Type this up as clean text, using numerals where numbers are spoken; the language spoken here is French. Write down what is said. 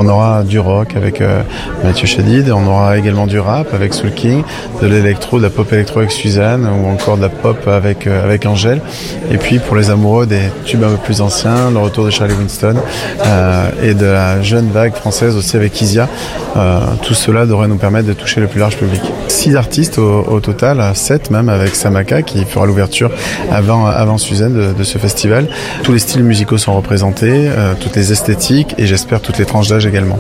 on aura du rock avec Mathieu Chédid, on aura également du rap avec Soul King, de l'électro, de la pop électro avec Suzanne, ou encore de la pop avec Angèle. Et puis pour les amoureux des tubes un peu plus anciens, le retour de Charlie Winston et de la jeune vague française aussi avec Isia. Tout cela devrait nous permettre de toucher le plus large public. 6 artistes au total, 7 même avec Samaka qui fera l'ouverture avant Suzanne de ce festival. Tous les styles musicaux sont représentés, toutes les esthétiques et j'espère toutes les tranches d'âge également.